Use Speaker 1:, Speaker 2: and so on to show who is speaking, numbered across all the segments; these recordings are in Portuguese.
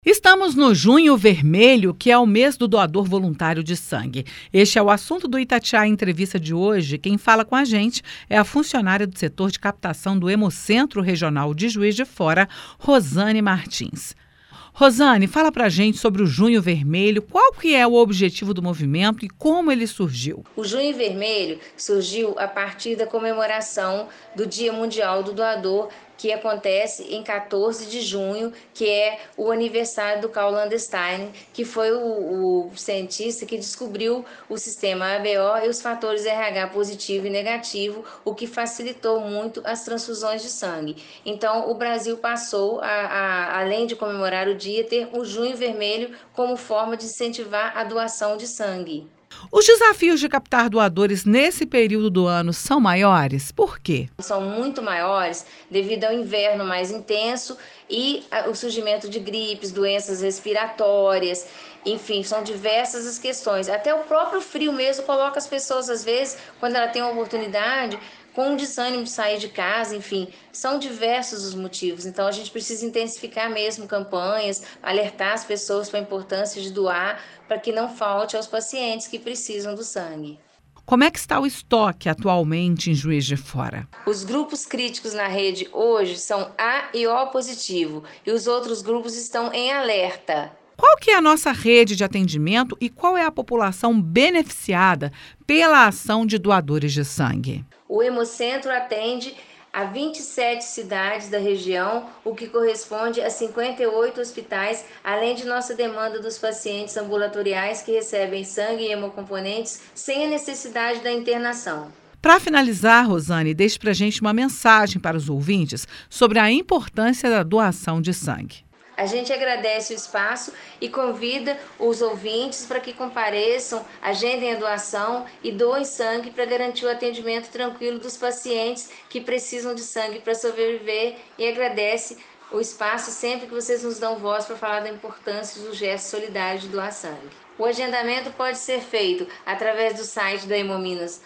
Speaker 1: Estamos no Junho Vermelho, que é o mês do doador voluntário de sangue. Este é o assunto do Itatiaia Entrevista de hoje. Quem fala com a gente é a funcionária do setor de captação do Hemocentro Regional de Juiz de Fora, Rosane Martins. Rosane, fala pra gente sobre o Junho Vermelho, qual que é o objetivo do movimento e como ele surgiu.
Speaker 2: O Junho Vermelho surgiu a partir da comemoração do Dia Mundial do Doador, que acontece em 14 de junho, que é o aniversário do Carl Landstein, que foi o cientista que descobriu o sistema ABO e os fatores RH positivo e negativo, o que facilitou muito as transfusões de sangue. Então, o Brasil passou, além de comemorar o dia, ter o Junho Vermelho como forma de incentivar a doação de sangue.
Speaker 1: Os desafios de captar doadores nesse período do ano são maiores? Por quê?
Speaker 2: São muito maiores devido ao inverno mais intenso e o surgimento de gripes, doenças respiratórias, enfim, são diversas as questões. Até o próprio frio mesmo coloca as pessoas, às vezes, quando ela tem uma oportunidade, com um desânimo de sair de casa, enfim, são diversos os motivos. Então a gente precisa intensificar mesmo campanhas, alertar as pessoas para a importância de doar, para que não falte aos pacientes que precisam do sangue.
Speaker 1: Como é que está o estoque atualmente em Juiz de Fora?
Speaker 2: Os grupos críticos na rede hoje são A e O positivo, e os outros grupos estão em alerta.
Speaker 1: Qual que é a nossa rede de atendimento e qual é a população beneficiada pela ação de doadores de sangue?
Speaker 2: O Hemocentro atende a 27 cidades da região, o que corresponde a 58 hospitais, além de nossa demanda dos pacientes ambulatoriais que recebem sangue e hemocomponentes sem a necessidade da internação.
Speaker 1: Para finalizar, Rosane, deixe para a gente uma mensagem para os ouvintes sobre a importância da doação de sangue.
Speaker 2: A gente agradece o espaço e convida os ouvintes para que compareçam, agendem a doação e doem sangue para garantir o atendimento tranquilo dos pacientes que precisam de sangue para sobreviver, e agradece o espaço sempre que vocês nos dão voz para falar da importância do gesto solidário de doar sangue. O agendamento pode ser feito através do site da Hemominas,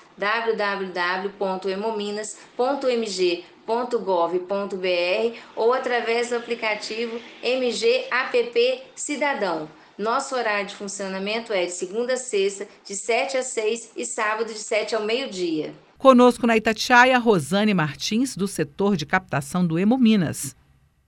Speaker 2: www.hemominas.mg.gov.br, ou através do aplicativo MG App Cidadão. Nosso horário de funcionamento é de segunda a sexta, de 7 às 6 e sábado de 7 ao meio-dia.
Speaker 1: Conosco na Itatiaia, Rosane Martins, do setor de captação do Hemominas.